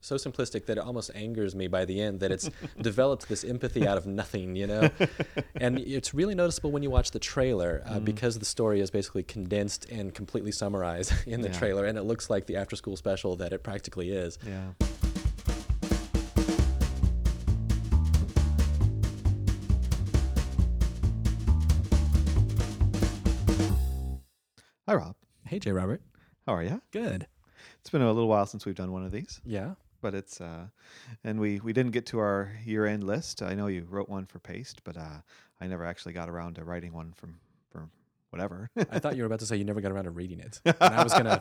so simplistic that it almost angers me by the end that it's developed this empathy out of nothing, you know? And it's really noticeable when you watch the trailer because the story is basically condensed and completely summarized in the trailer, and it looks like the after-school special that it practically is. Yeah. Hi, Rob. Hey, Jay Robert. How are you? Good. It's been a little while since we've done one of these, Yeah. but it's and we didn't get to our year-end list. I know you wrote one for Paste, but I never actually got around to writing one for whatever. I thought you were about to say you never got around to reading it. And I was going to...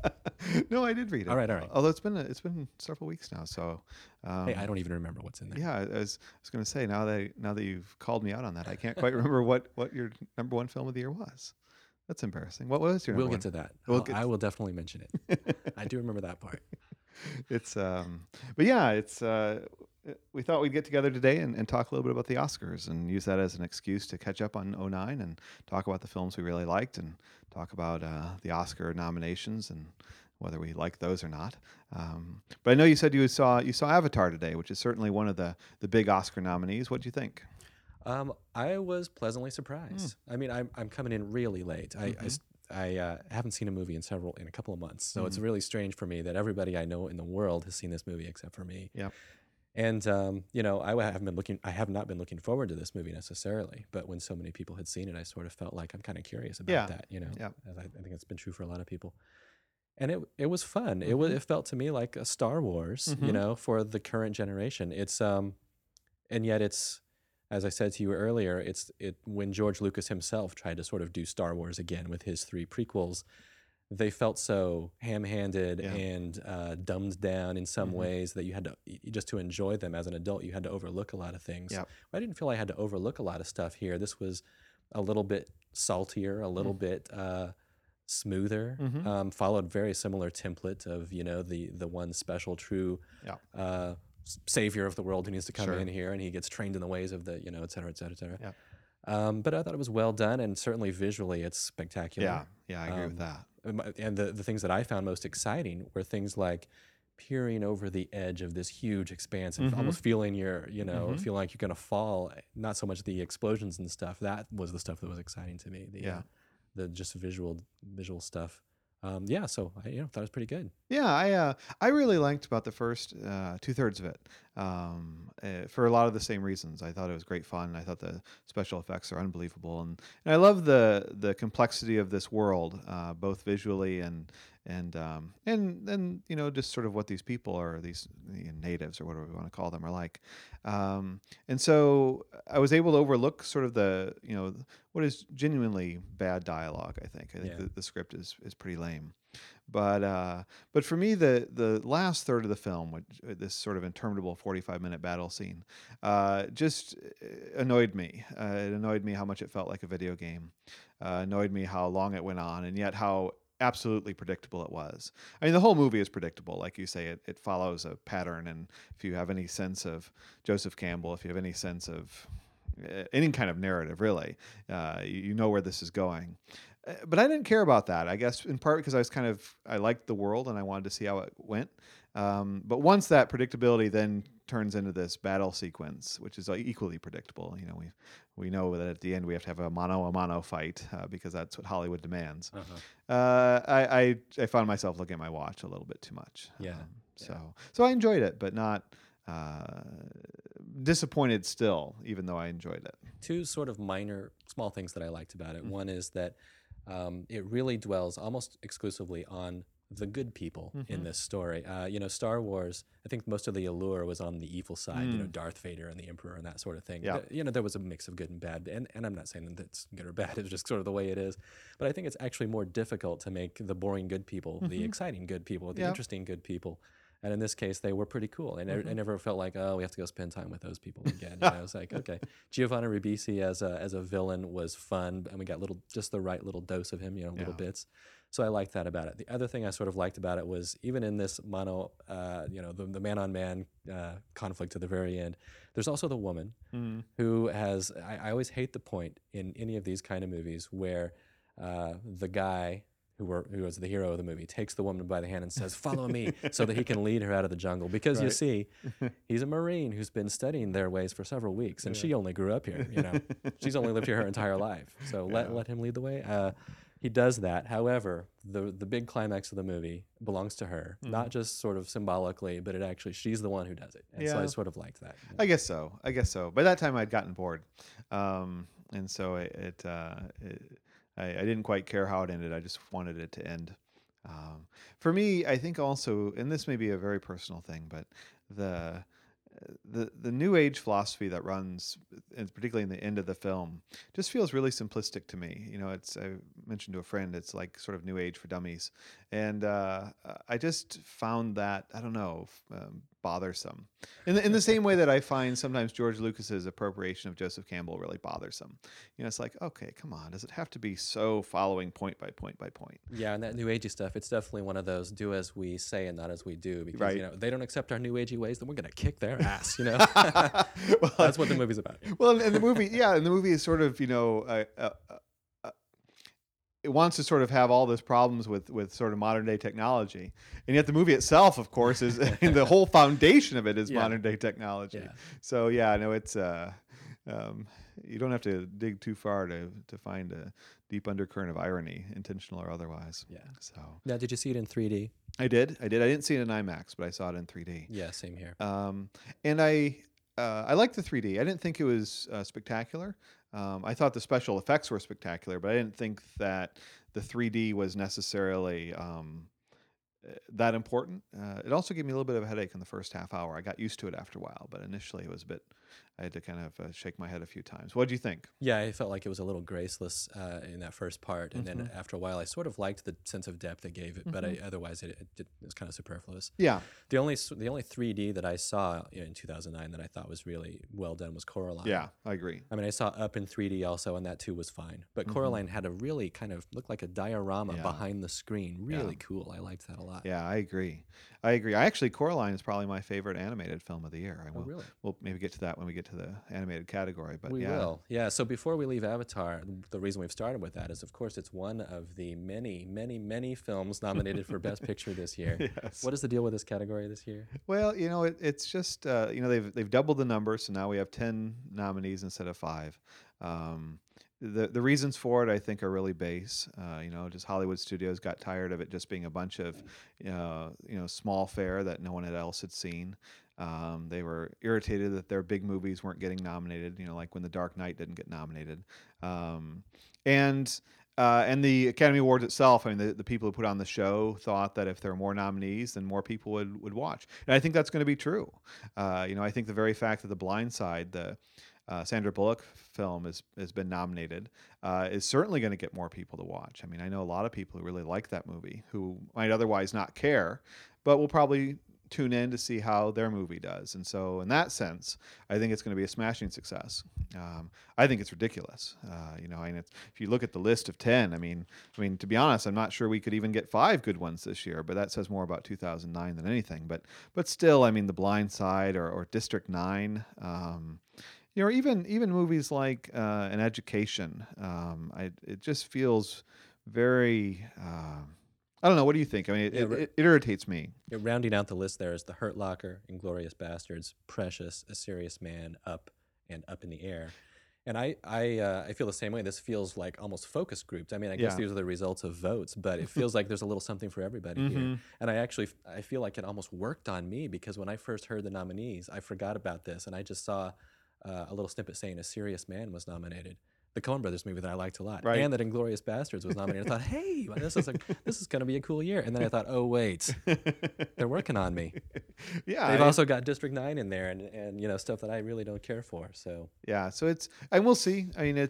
No, I did read it. All right. Although it's been several weeks now, so Hey, I don't even remember what's in there. yeah, I was going to say now that you've called me out on that, I can't quite remember what your number one film of the year was. That's embarrassing. What was your number We'll one? get to that. We'll I will definitely mention it. I do remember that part. It's but yeah, it's we thought we'd get together today and talk a little bit about the Oscars and use that as an excuse to catch up on '09 and talk about the films we really liked and talk about the Oscar nominations and whether we like those or not. But I know you said you saw Avatar today, which is certainly one of the big Oscar nominees. What do you think? I was pleasantly surprised. I mean, I'm coming in really late. I haven't seen a movie in a couple of months, so it's really strange for me that everybody I know in the world has seen this movie except for me. Yeah. And you know, I have not been looking forward to this movie necessarily, but when so many people had seen it, I sort of felt like I'm kind of curious about that. You know, as I think it's been true for a lot of people. And it was fun. It felt to me like a Star Wars, you know, for the current generation. It's and yet it's, as I said to you earlier, when George Lucas himself tried to sort of do Star Wars again with his 3 prequels, they felt so ham-handed and dumbed down in some ways that you had to, just to enjoy them as an adult, you had to overlook a lot of things. Yep. I didn't feel I had to overlook a lot of stuff here. This was a little bit saltier, a little bit smoother, followed very similar template of, you know, the one special true savior of the world who needs to come in here, and he gets trained in the ways of the, you know, et cetera, et cetera, et cetera. Yeah. But I thought it was well done, and certainly visually it's spectacular. Yeah, I agree with that. And the things that I found most exciting were things like peering over the edge of this huge expanse and almost feeling feeling like you're going to fall. Not so much the explosions and stuff. That was the stuff that was exciting to me. The just visual stuff. So I thought it was pretty good. Yeah, I really liked about the first 2/3 of it for a lot of the same reasons. I thought it was great fun. I thought the special effects are unbelievable, and I love the complexity of this world, both visually and you know, just sort of what these people are, these natives or whatever we want to call them, are like. And so I was able to overlook sort of the, you know, what is genuinely bad dialogue. I think the script is pretty lame. But for me, the last third of the film, which this sort of interminable 45-minute battle scene, just annoyed me. It annoyed me how much it felt like a video game. Annoyed me how long it went on, and yet how absolutely predictable it was. I mean, the whole movie is predictable. Like you say, it follows a pattern, and if you have any sense of Joseph Campbell, if you have any sense of any kind of narrative, really, you know where this is going. But I didn't care about that, I guess, in part because I liked the world and I wanted to see how it went. But once that predictability then turns into this battle sequence, which is equally predictable, you know, we know that at the end we have to have a mano-a-mano fight because that's what Hollywood demands. I found myself looking at my watch a little bit too much. So I enjoyed it, but not disappointed still, even though I enjoyed it. 2 sort of minor, small things that I liked about it. One is that it really dwells almost exclusively on the good people in this story. You know, Star Wars, I think most of the allure was on the evil side, you know, Darth Vader and the Emperor and that sort of thing. But, you know, there was a mix of good and bad, and I'm not saying that it's good or bad, it's just sort of the way it is. But I think it's actually more difficult to make the boring good people, the exciting good people, the interesting good people. And in this case, they were pretty cool. And I never felt like, oh, we have to go spend time with those people again. You know, I was like, okay. Giovanni Ribisi as a villain was fun, and we got just the right little dose of him, you know, little bits. So I liked that about it. The other thing I sort of liked about it was even in this the man-on-man conflict to the very end, there's also the woman who has, I always hate the point in any of these kind of movies where the guy who was the hero of the movie, takes the woman by the hand and says, "Follow me," so that he can lead her out of the jungle. Because you Right. see, he's a Marine who's been studying their ways for several weeks, and she only grew up here. She's only lived here her entire life. So let him lead the way. He does that. However, the big climax of the movie belongs to her, not just sort of symbolically, but she's the one who does it. And so I Yeah. sort of liked that. I guess so. By that time, I'd gotten bored, and so I didn't quite care how it ended. I just wanted it to end. For me, I think also, and this may be a very personal thing, but the the New Age philosophy that runs, and particularly in the end of the film, just feels really simplistic to me. It's I mentioned to a friend, it's like sort of New Age for dummies, and I just found that I don't know bothersome. In the same way that I find sometimes George Lucas's appropriation of Joseph Campbell really bothersome. It's like, okay, come on, does it have to be so following point by point by point? Yeah, and that new agey stuff, it's definitely one of those do as we say and not as we do. Because Right. they don't accept our new agey ways, then we're gonna kick their ass. Well, That's what the movie's about. well, and the movie, yeah, and the movie is sort of, it wants to sort of have all these problems with sort of modern day technology, and yet the movie itself, of course, is and the whole foundation of it is Yeah. modern day technology. Yeah. So yeah, no, it's you don't have to dig too far to find a deep undercurrent of irony, intentional or otherwise. Yeah. So Now, did you see it in 3D? I did. I didn't see it in IMAX, but I saw it in 3D. Yeah, same here. And I liked the 3D. I didn't think it was spectacular. I thought the special effects were spectacular, but I didn't think that the 3D was necessarily that important. It also gave me a little bit of a headache in the first half hour. I got used to it after a while, but initially it was a bit. I had to kind of shake my head a few times. What do you think? Yeah, I felt like it was a little graceless in that first part, and then after a while, I sort of liked the sense of depth it gave it, but otherwise, it was kind of superfluous. Yeah, The only 3D that I saw in 2009 that I thought was really well done was Coraline. yeah, I agree. I mean, I saw Up in 3D also, and that too was fine. But Coraline had a really kind of looked like a diorama Yeah. behind the screen. Really cool. I liked that a lot. Yeah, I agree. Coraline is probably my favorite animated film of the year. Really? We'll maybe get to that when we get to the animated category. But We yeah, will. Yeah. So before we leave Avatar, the reason we've started with that is, of course, it's one of the many, many, many films nominated for Best Picture this year. Yes. What is the deal with this category this year? Well, it's just they've doubled the number, so now we have 10 nominees instead of 5. The reasons for it, I think, are really base. Just Hollywood studios got tired of it just being a bunch of small fare that no one else had seen. They were irritated that their big movies weren't getting nominated. Like when The Dark Knight didn't get nominated, and the Academy Awards itself. I mean, the people who put on the show thought that if there were more nominees, then more people would watch. And I think that's going to be true. I think the very fact that The Blind Side, the Sandra Bullock film, has been nominated, is certainly going to get more people to watch. I mean, I know a lot of people who really like that movie who might otherwise not care, but will probably tune in to see how their movie does. And so in that sense, I think it's going to be a smashing success. I think it's ridiculous. If you look at the list of 10, I mean, to be honest, I'm not sure we could even get 5 good ones this year, but that says more about 2009 than anything. But still, I mean, The Blind Side or District 9, or even movies like An Education. It just feels very. I don't know. What do you think? I mean, it irritates me. Rounding out the list there is The Hurt Locker, Inglourious Bastards, Precious, A Serious Man, Up, and Up in the Air. And I feel the same way. This feels like almost focus grouped. I mean, I guess Yeah. these are the results of votes, but it feels like there's a little something for everybody here. And I feel like it almost worked on me because when I first heard the nominees, I forgot about this, and I just saw a little snippet saying A Serious Man was nominated. The Coen Brothers movie that I liked a lot, Right. and that Inglourious Bastards was nominated. I thought, hey, this is going to be a cool year. And then I thought, oh wait, they're working on me. Yeah, They've also got District 9 in there, and stuff that I really don't care for. So yeah. So and we'll see. I mean,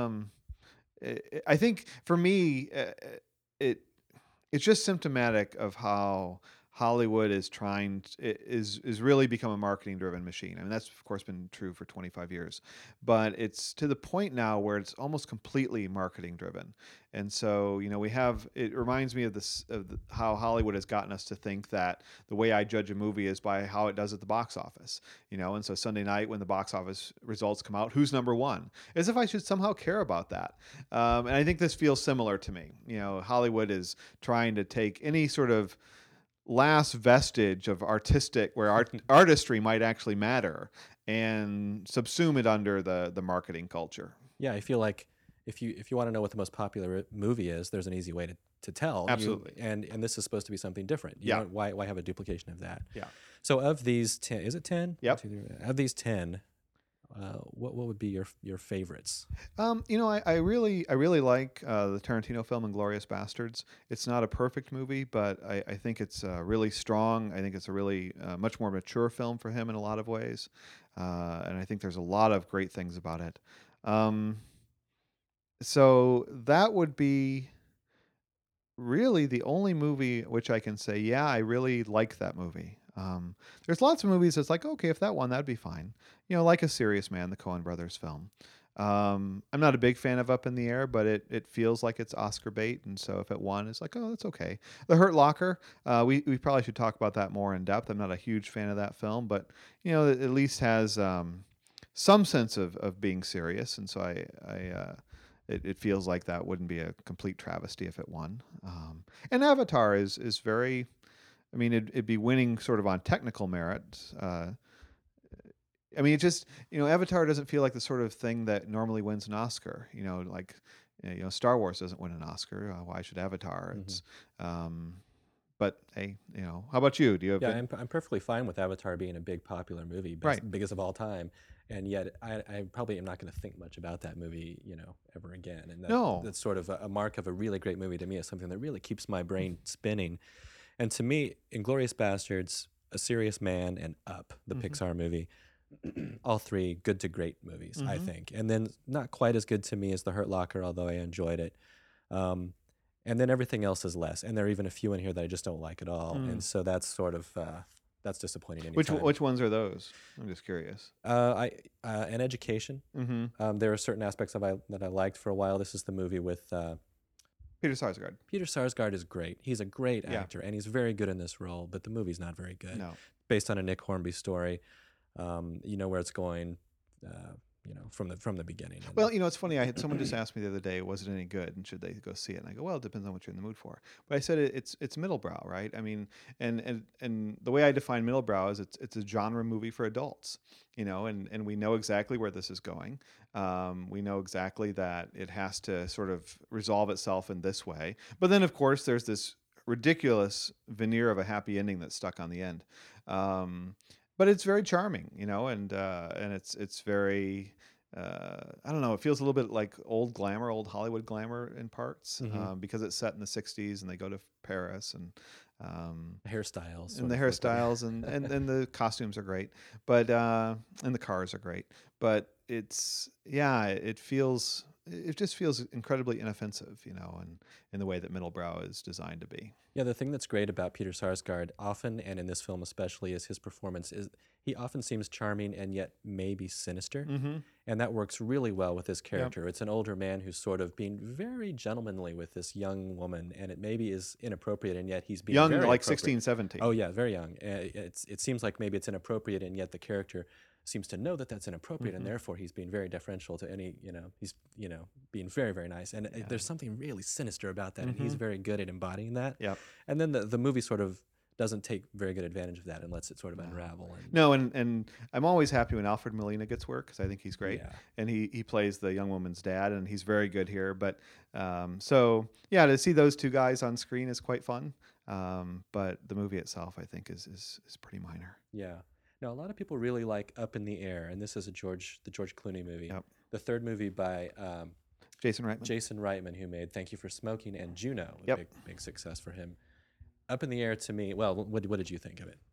I think for me, it's just symptomatic of how Hollywood is is really become a marketing driven machine. I mean, that's of course been true for 25 years, but it's to the point now where it's almost completely marketing driven. And so, it reminds me of how Hollywood has gotten us to think that the way I judge a movie is by how it does at the box office, and so Sunday night when the box office results come out, who's number one, as if I should somehow care about that. And I think this feels similar to me. Hollywood is trying to take any sort of last vestige of where artistry might actually matter, and subsume it under the marketing culture. Yeah, I feel like if you want to know what the most popular movie is, there's an easy way to tell. Absolutely. And this is supposed to be something different. Yeah. Why have a duplication of that? Yeah. So of these 10, is it 10? Yep. Of these 10, what would be your favorites? I really like the Tarantino film *Inglourious Bastards*. It's not a perfect movie, but I think it's really strong. I think it's a really much more mature film for him in a lot of ways, and I think there's a lot of great things about it. So that would be really the only movie which I can say, yeah, I really like that movie. There's lots of movies that's like, okay, if that won, that'd be fine. Like *A Serious Man*, the Coen brothers film. I'm not a big fan of *Up in the Air*, but it feels like it's Oscar bait, and so if it won, it's like, oh, that's okay. *The Hurt Locker*, we probably should talk about that more in depth. I'm not a huge fan of that film, but it at least has some sense of being serious, and so it feels like that wouldn't be a complete travesty if it won. And *Avatar* is very, I mean, it'd be winning sort of on technical merit. I mean, it just, *Avatar* doesn't feel like the sort of thing that normally wins an Oscar. *Star Wars* doesn't win an Oscar. Why should *Avatar*? Mm-hmm. It's, but hey, how about you? Do you have? Yeah, I'm perfectly fine with *Avatar* being a big popular movie, biggest of all time. And yet, I probably am not going to think much about that movie, ever again. And that's sort of a mark of a really great movie to me. Is something that really keeps my brain spinning. And to me, *Inglourious Bastards*, *A Serious Man*, and *Up*, the Pixar movie, all three good to great movies, I think. And then not quite as good to me as *The Hurt Locker*, although I enjoyed it. And then everything else is less. And there are even a few in here that I just don't like at all. And so that's sort of that's disappointing. Which ones are those? I'm just curious. An Education. There are certain aspects that I liked for a while. This is the movie with Peter Sarsgaard. Peter Sarsgaard is great. He's a great actor, and he's very good in this role. But the movie's not very good. No. Based on a Nick Hornby story, you know where it's going. From the beginning. Well, it's funny. I had someone just ask me the other day, was it any good, and should they go see it? And I go, well, it depends on what you're in the mood for. But I said it's middlebrow, right? I mean, and the way I define middlebrow is it's a genre movie for adults, and we know exactly where this is going. We know exactly that it has to sort of resolve itself in this way. But then, of course, there's this ridiculous veneer of a happy ending that's stuck on the end. But it's very charming, and it's very, I don't know, it feels a little bit like old Hollywood glamour in parts, because it's set in the '60s and they go to Paris, and the hairstyles. And the hairstyles and the costumes are great, but and the cars are great. But it just feels incredibly inoffensive, and in the way that middlebrow is designed to be. Yeah, the thing that's great about Peter Sarsgaard often, and in this film especially, is his performance. He often seems charming and yet maybe sinister, and that works really well with his character. Yep. It's an older man who's sort of being very gentlemanly with this young woman, and it maybe is inappropriate, and yet he's being young, very like 16, 17. Oh yeah, very young. It seems like maybe it's inappropriate, and yet the character seems to know that that's inappropriate, and therefore he's being very deferential to any, he's, being very, very nice. And there's something really sinister about that, and he's very good at embodying that. Yep. And then the movie sort of doesn't take very good advantage of that and lets it sort of unravel. And I'm always happy when Alfred Molina gets work, because I think he's great. Yeah. And he plays the young woman's dad, and he's very good here. But to see those two guys on screen is quite fun. But the movie itself, I think, is pretty minor. Yeah. Now, a lot of people really like *Up in the Air*, and this is the George Clooney movie. Yep. The third movie by Jason Reitman. Jason Reitman, who made *Thank You for Smoking* and *Juno*, a big success for him. *Up in the Air*, to me, well, what did you think of it?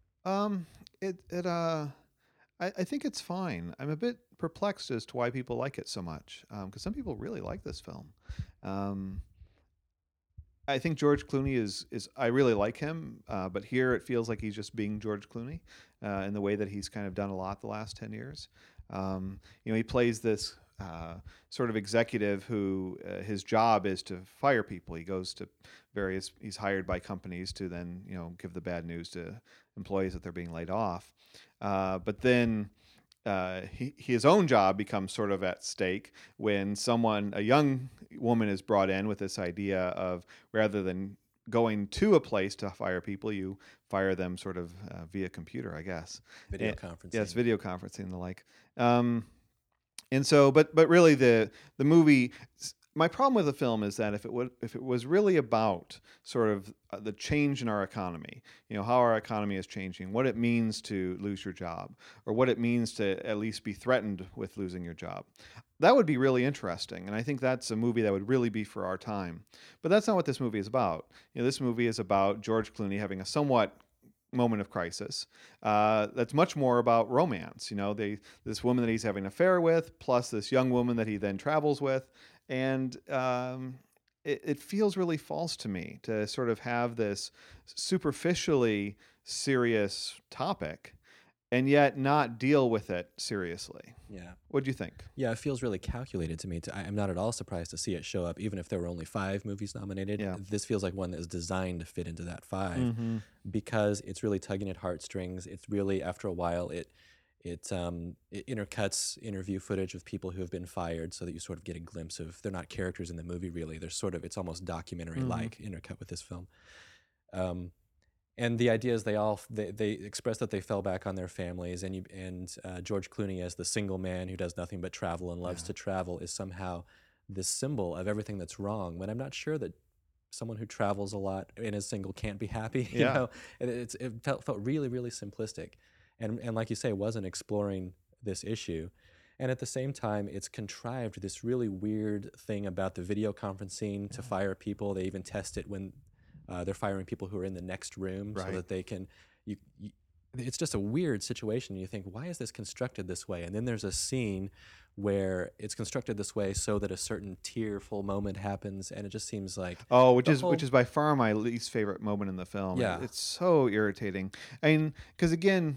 I think it's fine. I'm a bit perplexed as to why people like it so much, because some people really like this film. I think George Clooney is I really like him, but here it feels like he's just being George Clooney in the way that he's kind of done a lot the last 10 years. He plays this sort of executive who his job is to fire people. He goes to he's hired by companies to then give the bad news to employees that they're being laid off. But then his own job becomes sort of at stake when a young woman is brought in with this idea of rather than going to a place to fire people, you fire them sort of via computer, I guess. Video conferencing. Yes, video conferencing and the like. And so, but really, the movie. My problem with the film is that if it was really about sort of the change in our economy, how our economy is changing, what it means to lose your job, or what it means to at least be threatened with losing your job, that would be really interesting. And I think that's a movie that would really be for our time. But that's not what this movie is about. This movie is about George Clooney having a somewhat moment of crisis. That's much more about romance. This woman that he's having an affair with, plus this young woman that he then travels with, and it feels really false to me to sort of have this superficially serious topic and yet not deal with it seriously. Yeah. What do you think? Yeah, it feels really calculated to me. I'm not at all surprised to see it show up, even if there were only 5 movies nominated. Yeah. This feels like one that is designed to fit into that 5 Mm-hmm. because it's really tugging at heartstrings. It's really, after a while, it intercuts interview footage of people who have been fired so that you sort of get a glimpse of, they're not characters in the movie really. They're sort of, it's almost documentary-like intercut with this film. And the idea is they express that they fell back on their families, and George Clooney as the single man who does nothing but travel and loves to travel is somehow this symbol of everything that's wrong. When I'm not sure that someone who travels a lot and is single can't be happy. Yeah. It felt really, really simplistic, and like you say, wasn't exploring this issue. And at the same time, it's contrived this really weird thing about the video conferencing to fire people. They even test it when they're firing people who are in the next room so that they can. It's just a weird situation. You think, why is this constructed this way? And then there's a scene where it's constructed this way so that a certain tearful moment happens, and it just seems like which is by far my least favorite moment in the film. Yeah. It's so irritating. I mean, because again,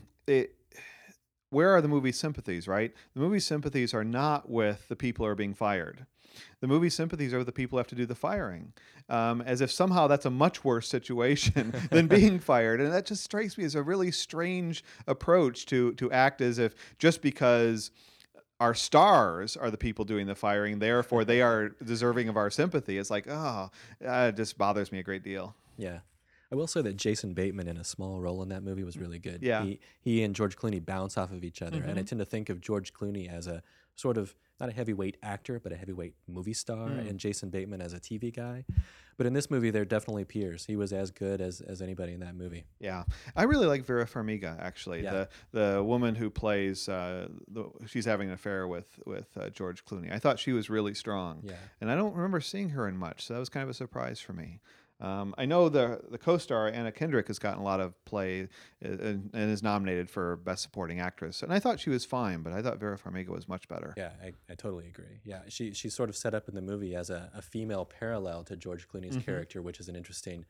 where are the movie's sympathies, right? The movie's sympathies are not with the people who are being fired. The movie's sympathies are with the people who have to do the firing, as if somehow that's a much worse situation than being fired. And that just strikes me as a really strange approach to act as if just because our stars are the people doing the firing, therefore they are deserving of our sympathy. It's like, it just bothers me a great deal. Yeah. I will say that Jason Bateman in a small role in that movie was really good. Yeah. He and George Clooney bounce off of each other. And I tend to think of George Clooney as a sort of, not a heavyweight actor, but a heavyweight movie star, and Jason Bateman as a TV guy. But in this movie, they're definitely peers. He was as good as anybody in that movie. Yeah. I really like Vera Farmiga, actually. Yeah. The woman who plays, she's having an affair with George Clooney. I thought she was really strong. Yeah. And I don't remember seeing her in much, so that was kind of a surprise for me. I know the co-star Anna Kendrick has gotten a lot of play and is nominated for Best Supporting Actress, and I thought she was fine, but I thought Vera Farmiga was much better. Yeah, I totally agree. Yeah, she's sort of set up in the movie as a female parallel to George Clooney's character, which is an interesting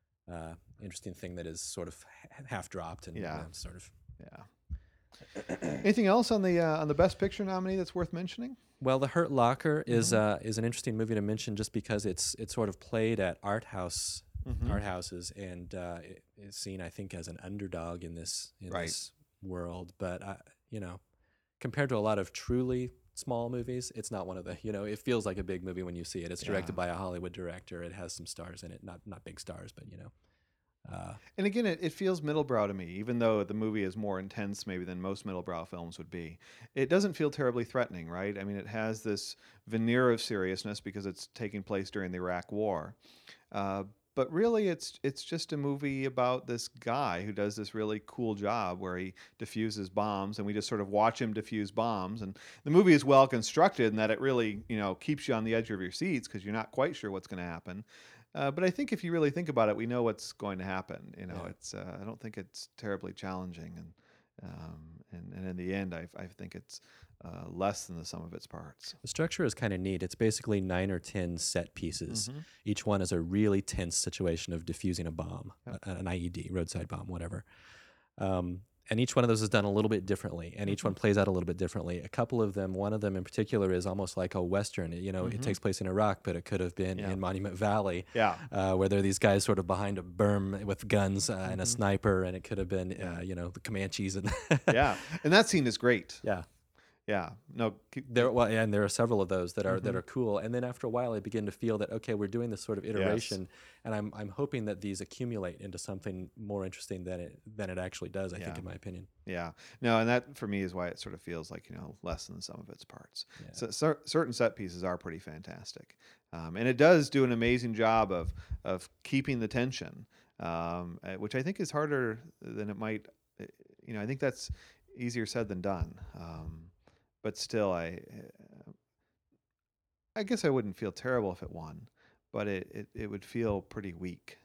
thing that is sort of half dropped and sort of. Yeah. Anything else on the Best Picture nominee that's worth mentioning? Well, The Hurt Locker is an interesting movie to mention just because it's sort of played at art houses and it's seen, I think, as an underdog in this world. But compared to a lot of truly small movies, it's not one of the it feels like a big movie when you see it. It's directed by a Hollywood director. It has some stars in it, not big stars, but And again, it feels middlebrow to me, even though the movie is more intense maybe than most middlebrow films would be. It doesn't feel terribly threatening, right? I mean, it has this veneer of seriousness because it's taking place during the Iraq War. But really, it's just a movie about this guy who does this really cool job where he diffuses bombs, and we just sort of watch him diffuse bombs. And the movie is well constructed in that it really, keeps you on the edge of your seats because you're not quite sure what's going to happen. But I think if you really think about it, we know what's going to happen. It's I don't think it's terribly challenging, and in the end, I think it's less than the sum of its parts. The structure is kind of neat. It's basically 9 or 10 set pieces. Mm-hmm. Each one is a really tense situation of diffusing a bomb, Yep. an IED, roadside bomb, whatever. And each one of those is done a little bit differently, and each Mm-hmm. one plays out a little bit differently. A couple of them, one of them in particular, is almost like a Western. You know, it takes place in Iraq, but it could have been Yeah. in Monument Valley, Yeah. where there are these guys sort of behind a berm with guns and a Mhm. sniper, and it could have been, you know, the Comanches. And Yeah, and that scene is great. yeah. Yeah, no, Well, and there are several of those that Mm-hmm. are cool. And then after a while, I begin to feel that okay, we're doing this sort of iteration, and I'm hoping that these accumulate into something more interesting than it actually does. I think, Yeah. in my opinion. Yeah, no, and that for me is why it sort of feels like less than the sum of its parts. Yeah. So certain set pieces are pretty fantastic, and it does do an amazing job of keeping the tension, which I think is harder than it might. I think that's easier said than done. But still, I guess I wouldn't feel terrible if it won, but it would feel pretty weak,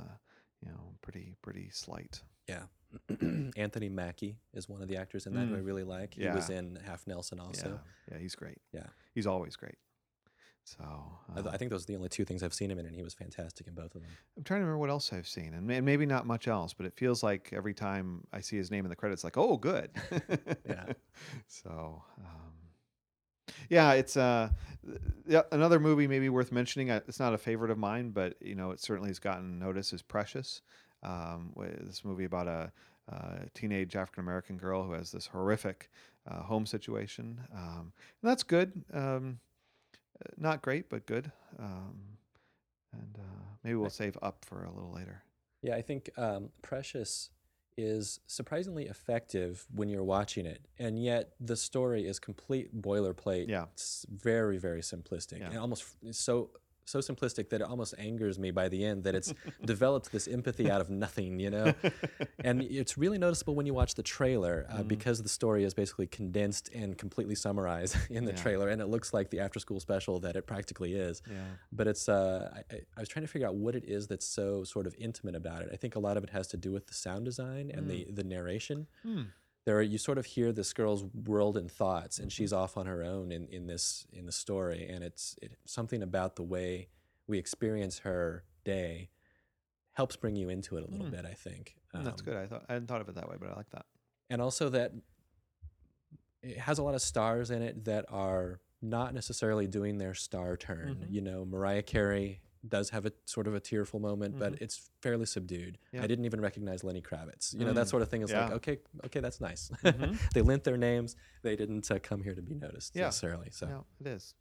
pretty slight. Yeah. Anthony Mackie is one of the actors in that who I really like. He was Yeah. in Half Nelson also. Yeah, he's great. Yeah. He's always great. So I think those are the only two things I've seen him in, and he was fantastic in both of them. I'm trying to remember what else I've seen, and maybe not much else, but it feels like every time I see his name in the credits, like, oh, good. Yeah. So, yeah, it's another movie maybe worth mentioning. It's not a favorite of mine, but it certainly has gotten notice. Is Precious, this movie about a teenage African American girl who has this horrific home situation, and that's good. Not great, but good. And maybe we'll save Up for a little later. Yeah, I think Precious is surprisingly effective when you're watching it, and yet the story is complete boilerplate. Yeah. It's very, very simplistic, Yeah. and almost so simplistic that it almost angers me by the end that it's developed this empathy out of nothing, you know? And it's really noticeable when you watch the trailer because the story is basically condensed and completely summarized in the Yeah. trailer, and it looks like the after-school special that it practically is. Yeah. But it's I was trying to figure out what it is that's so sort of intimate about it. I think a lot of it has to do with the sound design and the narration. You sort of hear this girl's world and thoughts, and she's off on her own in the story, and it's something about the way we experience her day helps bring you into it a little bit, I think. That's good. I hadn't thought of it that way, but I like that. And also that it has a lot of stars in it that are not necessarily doing their star turn. You know, Mariah Carey does have a sort of a tearful moment, but it's fairly subdued. Yeah. I didn't even recognize Lenny Kravitz. You know, that sort of thing is like, Yeah. okay, that's nice. They lent their names. They didn't come here to be noticed necessarily. So No, it is.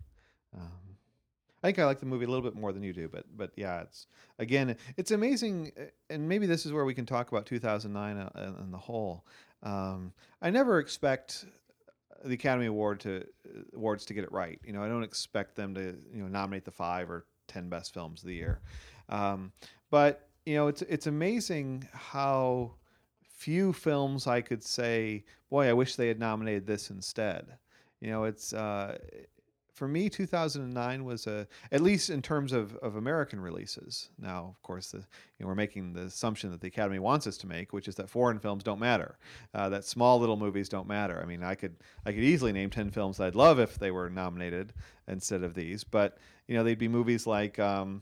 I think I like the movie a little bit more than you do, but yeah, it's amazing, and maybe this is where we can talk about 2009 and the whole. I never expect the Academy Awards to get it right. I don't expect them to nominate the 5 or 10 best films of the year, but it's amazing how few films I could say, boy, I wish they had nominated this instead. It's for me, 2009 was at least in terms of American releases. Now, of course, we're making the assumption that the Academy wants us to make, which is that foreign films don't matter, that small little movies don't matter. I mean, I could easily name 10 films that I'd love if they were nominated instead of these, but they'd be movies like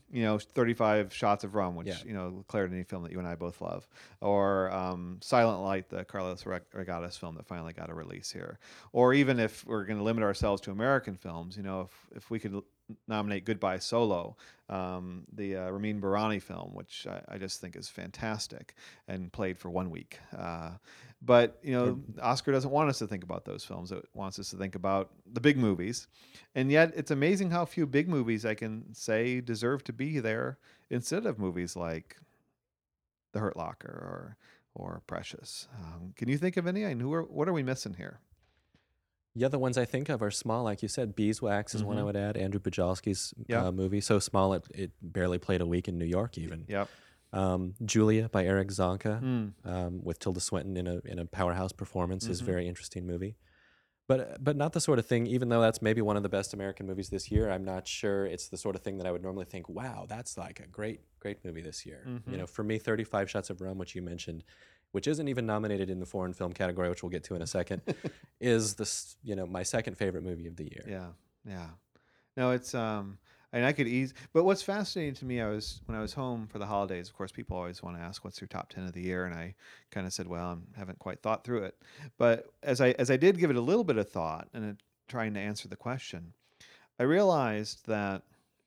35 Shots of Rum, which Claire Denis film that you and I both love, or Silent Light, the Carlos Regatas film that finally got a release here, or even if we're going to limit ourselves to American films, if we could nominate Goodbye Solo, the Ramin Barani film, which I just think is fantastic and played for 1 week. But Oscar doesn't want us to think about those films. It wants us to think about the big movies, and yet it's amazing how few big movies I can say deserve to be there instead of movies like The Hurt Locker or Precious. Can you think of any? And what are we missing here? Yeah, the ones I think of are small, like you said. Beeswax is one I would add. Andrew Bujalski's movie, so small it barely played a week in New York even. Yep. Julia by Eric Zonka with Tilda Swinton in a powerhouse performance is a very interesting movie. But not the sort of thing, even though that's maybe one of the best American movies this year, I'm not sure it's the sort of thing that I would normally think, wow, that's like a great movie this year. For me, 35 Shots of Rum, which you mentioned, which isn't even nominated in the foreign film category, which we'll get to in a second, is my second favorite movie of the year. Yeah, yeah. No, it's and I could ease. But what's fascinating to me, when I was home for the holidays. Of course, people always want to ask, "What's your top 10 of the year?" And I kind of said, "Well, I haven't quite thought through it." But as I did give it a little bit of thought and trying to answer the question, I realized that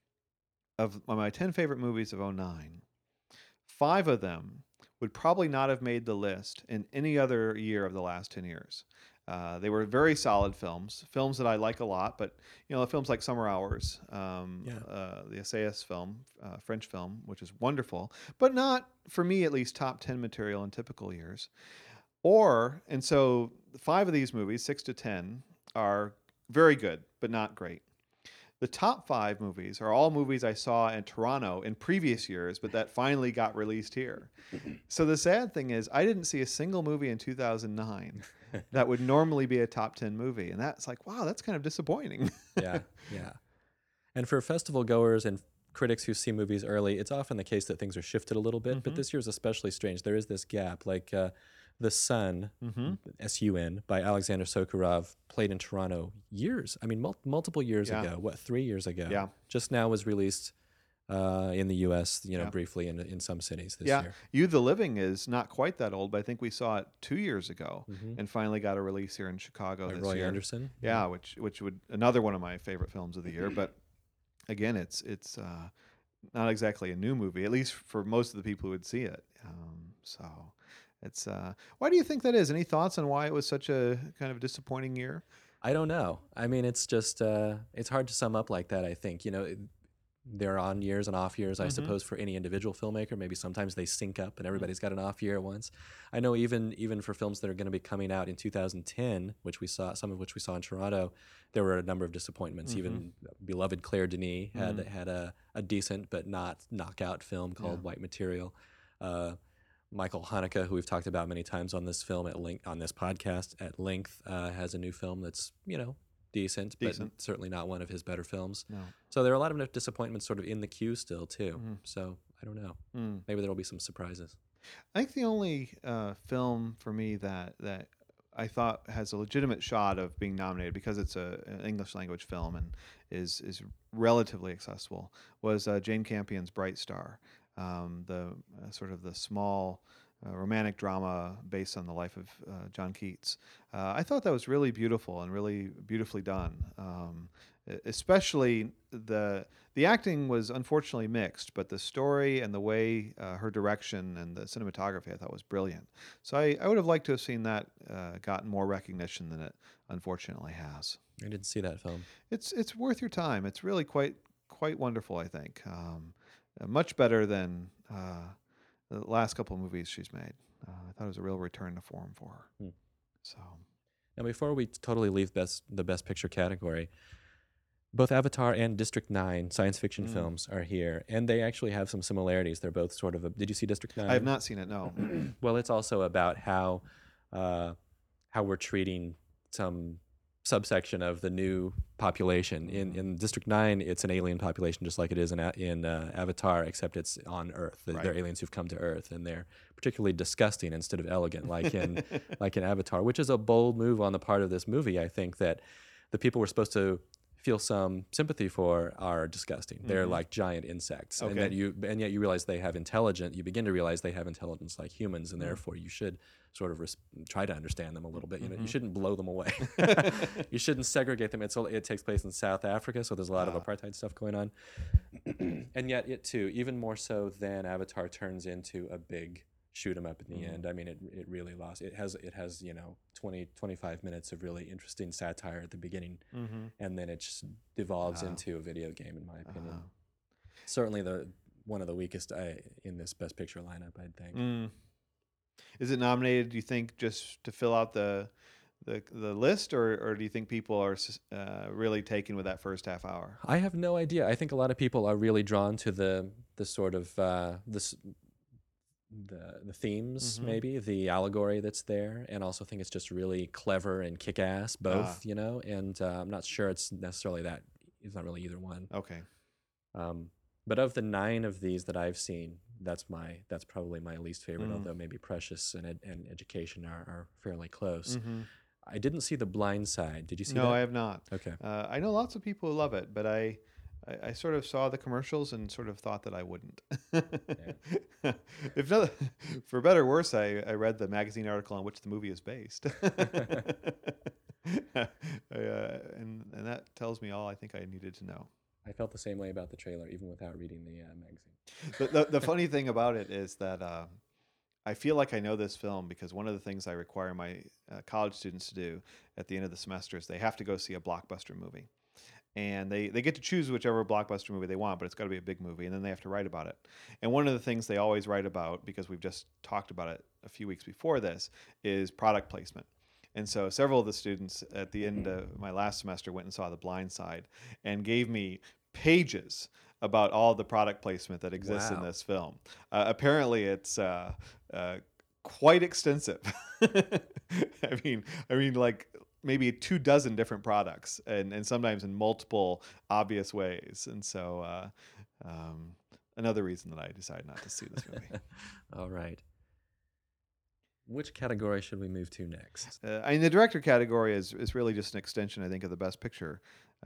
of my 10 favorite movies of '09, 5 of them would probably not have made the list in any other year of the last 10 years. They were very solid films that I like a lot, but films like Summer Hours, Yeah. the Essayist film, French film, which is wonderful, but not, for me at least, top 10 material in typical years. And so 5 of these movies, 6 to 10, are very good, but not great. The top 5 movies are all movies I saw in Toronto in previous years, but that finally got released here. So the sad thing is, I didn't see a single movie in 2009 that would normally be a top 10 movie. And that's like, wow, that's kind of disappointing. Yeah, yeah. And for festival goers and critics who see movies early, it's often the case that things are shifted a little bit, but this year's especially strange. There is this gap, like The Sun, S-U-N, by Alexander Sokurov, played in Toronto multiple years Yeah. ago, 3 years ago? Yeah. Just now was released in the U.S., Yeah. briefly in some cities this Yeah. year. You the Living is not quite that old, but I think we saw it 2 years ago and finally got a release here in Chicago By this Roy year. Anderson. Yeah, which would another one of my favorite films of the year. But again, it's not exactly a new movie, at least for most of the people who would see it. So it's why do you think that is? Any thoughts on why it was such a kind of disappointing year? I don't know. I mean, it's just it's hard to sum up like that. I think there are on years and off years, I suppose, for any individual filmmaker. Maybe sometimes they sync up and everybody's got an off year at once. I know even for films that are going to be coming out in 2010, some of which we saw in Toronto, there were a number of disappointments. Even beloved Claire Denis had a decent but not knockout film called White Material. Michael Haneke, who we've talked about many times on this on this podcast at length, has a new film that's decent, but certainly not one of his better films. No. So there are a lot of disappointments sort of in the queue still too. So I don't know. Maybe there will be some surprises. I think the only film for me that I thought has a legitimate shot of being nominated because it's an English language film and is relatively accessible was Jane Campion's Bright Star, the sort of the small romantic drama based on the life of John Keats. I thought that was really beautiful and really beautifully done. Especially the acting was unfortunately mixed, but the story and the way her direction and the cinematography I thought was brilliant. So I would have liked to have seen that gotten more recognition than it unfortunately has. I didn't see that film. It's worth your time. It's really quite wonderful, I think. Much better than the last couple of movies she's made. I thought it was a real return to form for her. So now, before we totally leave the best picture category, both Avatar and District 9 science fiction films are here, and they actually have some similarities. They're both sort of did you see District 9? I have not seen it, no. Well, it's also about how we're treating some subsection of the new population. In District 9, it's an alien population just like it is in Avatar, except it's on Earth. They're aliens who've come to Earth, and they're particularly disgusting instead of elegant, like in Avatar, which is a bold move on the part of this movie. I think that the people we're supposed to feel some sympathy for are disgusting. They're like giant insects, and yet you realize they have intelligence. You begin to realize they have intelligence like humans, and therefore you should sort of try to understand them a little bit. You shouldn't blow them away. You shouldn't segregate them. It takes place in South Africa, so there's a lot of apartheid stuff going on. And yet it too, even more so than Avatar, turns into a big shoot 'em up in the end. I mean, it really lost. It has 20, 25 minutes of really interesting satire at the beginning, and then it just devolves into a video game, in my opinion. Certainly one of the weakest in this Best Picture lineup, I'd think. Is it nominated, do you think, just to fill out the list, or do you think people are really taken with that first half hour? I have no idea. I think a lot of people are really drawn to the sort of the themes, maybe the allegory that's there, and also think it's just really clever and kick-ass, both, and I'm not sure it's necessarily that. It's not really either one. Okay. But But of the 9 of these that I've seen, that's probably my least favorite. Although maybe Precious and Education are fairly close. I didn't see The Blind Side. Did you see No, that? I have not. Okay. I know lots of people who love it, but I sort of saw the commercials and sort of thought that I wouldn't. If not, for better or worse, I read the magazine article on which the movie is based. And that tells me all I think I needed to know. I felt the same way about the trailer, even without reading the magazine. The funny thing about it is that I feel like I know this film because one of the things I require my college students to do at the end of the semester is they have to go see a blockbuster movie. And they get to choose whichever blockbuster movie they want, but it's got to be a big movie, and then they have to write about it. And one of the things they always write about, because we've just talked about it a few weeks before this, is product placement. And so several of the students at the end of my last semester went and saw The Blind Side and gave me pages about all the product placement that exists in Wow. this film. Apparently, it's quite extensive. I mean, like maybe 24 different products, and sometimes in multiple obvious ways. And so, another reason that I decided not to see this movie. All right. Which category should we move to next? I mean, the director category is really just an extension, I think, of the Best Picture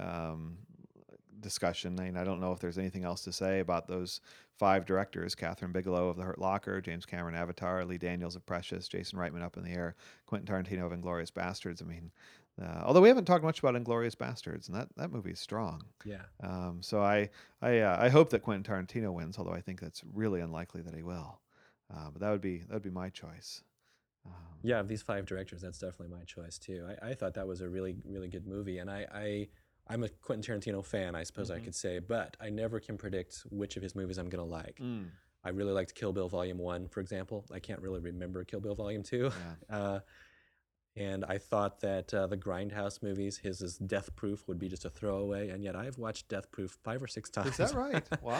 discussion. I mean, I don't know if there's anything else to say about those 5 directors: Catherine Bigelow of The Hurt Locker, James Cameron Avatar, Lee Daniels of Precious, Jason Reitman Up in the Air, Quentin Tarantino of Inglourious Basterds. I mean, although we haven't talked much about Inglourious Basterds, and that movie is strong. Yeah. So I hope that Quentin Tarantino wins, although I think that's really unlikely that he will. But that would be my choice. Yeah, of these 5 directors, that's definitely my choice too. I thought that was a really, really good movie, and I'm a Quentin Tarantino fan, I suppose I could say, but I never can predict which of his movies I'm going to like. I really liked Kill Bill Volume 1, for example. I can't really remember Kill Bill Volume 2. Yeah. And I thought that the Grindhouse movies, his Death Proof, would be just a throwaway, and yet I've watched Death Proof 5 or 6 times. Is that right? Wow.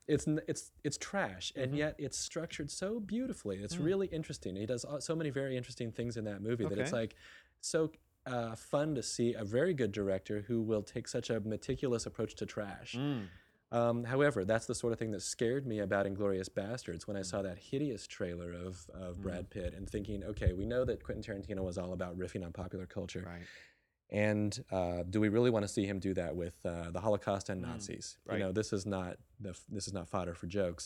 It's trash, and yet it's structured so beautifully. It's really interesting. He does so many very interesting things in that movie that it's Okay. like so fun to see a very good director who will take such a meticulous approach to trash. However, that's the sort of thing that scared me about Inglourious Basterds when I saw that hideous trailer of Brad Pitt and thinking, okay, we know that Quentin Tarantino was all about riffing on popular culture. Right. And do we really want to see him do that with the Holocaust and Nazis? Right. You know, this is not fodder for jokes.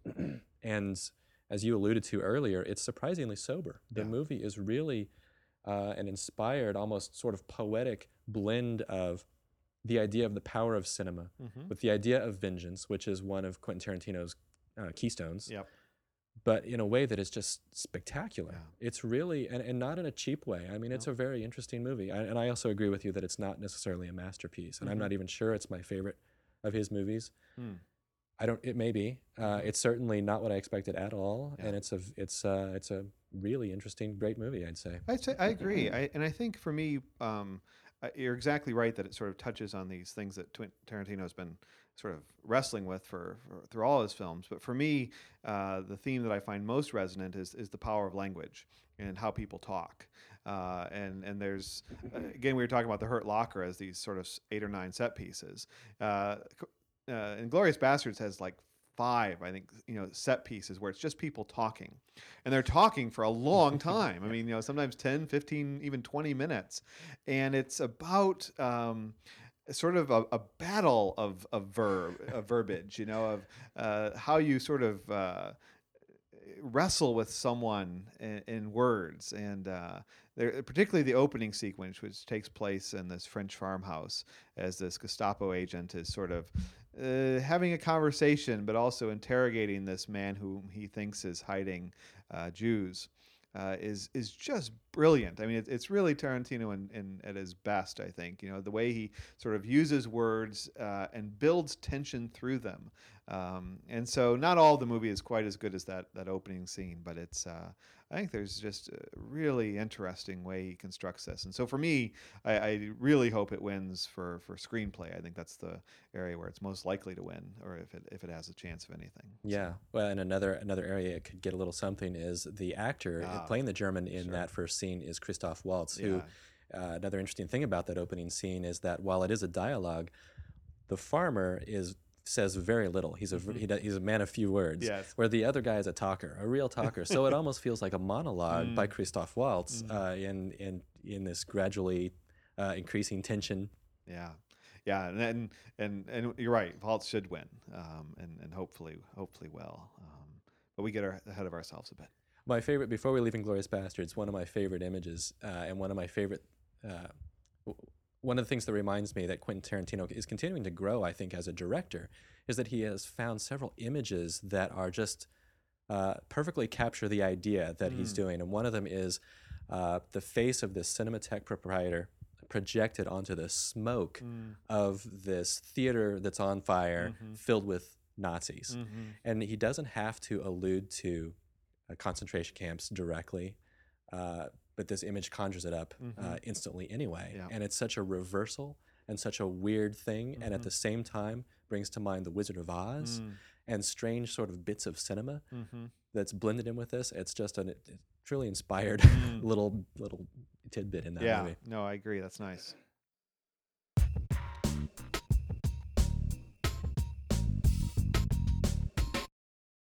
And as you alluded to earlier, it's surprisingly sober. The movie is really an inspired, almost sort of poetic blend of the idea of the power of cinema with the idea of vengeance, which is one of Quentin Tarantino's keystones. Yep. But in a way that is just spectacular. Yeah. It's really, and not in a cheap way. I mean, it's a very interesting movie. And I also agree with you that it's not necessarily a masterpiece. And I'm not even sure it's my favorite of his movies. It may be. It's certainly not what I expected at all. And it's a really interesting, great movie, I'd say. I agree. I think for me, you're exactly right that it sort of touches on these things that Tarantino's been sort of wrestling with for through all his films. But for me, the theme that I find most resonant is the power of language and how people talk. And there's again, we were talking about The Hurt Locker as these sort of 8 or 9 set pieces. Inglourious Basterds has like 5, I think, set pieces where it's just people talking, and they're talking for a long time. I mean, sometimes 10, 15, even 20 minutes. And it's about, sort of a battle of verbiage, of how you sort of wrestle with someone in words. And particularly the opening sequence, which takes place in this French farmhouse as this Gestapo agent is sort of having a conversation, but also interrogating this man whom he thinks is hiding Jews, is just brilliant. I mean, it's really Tarantino at his best, I think. The way he sort of uses words and builds tension through them. And so not all the movie is quite as good as that opening scene, but it's I think there's just a really interesting way he constructs this. And so for me, I really hope it wins for screenplay. I think that's the area where it's most likely to win, or if it has a chance of anything. Yeah. Well, and another area it could get a little something is the actor playing the German in that first scene is Christoph Waltz, who another interesting thing about that opening scene is that while it is a dialogue, the farmer is says very little. He's he's a man of few words. Yes. Where the other guy is a talker, a real talker. So it almost feels like a monologue by Christoph Waltz in this gradually increasing tension. Yeah, yeah, and you're right. Waltz should win, and hopefully well. But we get ahead of ourselves a bit. My favorite, before we leave Inglourious Bastards, one of my favorite images and one of my favorite, one of the things that reminds me that Quentin Tarantino is continuing to grow, I think, as a director, is that he has found several images that are just perfectly capture the idea that he's doing. And one of them is the face of this Cinematheque proprietor projected onto the smoke of this theater that's on fire, filled with Nazis. And he doesn't have to allude to concentration camps directly, but this image conjures it up instantly anyway. Yeah. And it's such a reversal and such a weird thing, and at the same time brings to mind The Wizard of Oz and strange sort of bits of cinema that's blended in with this. It's just a truly inspired little tidbit in that movie. No, I agree. That's nice.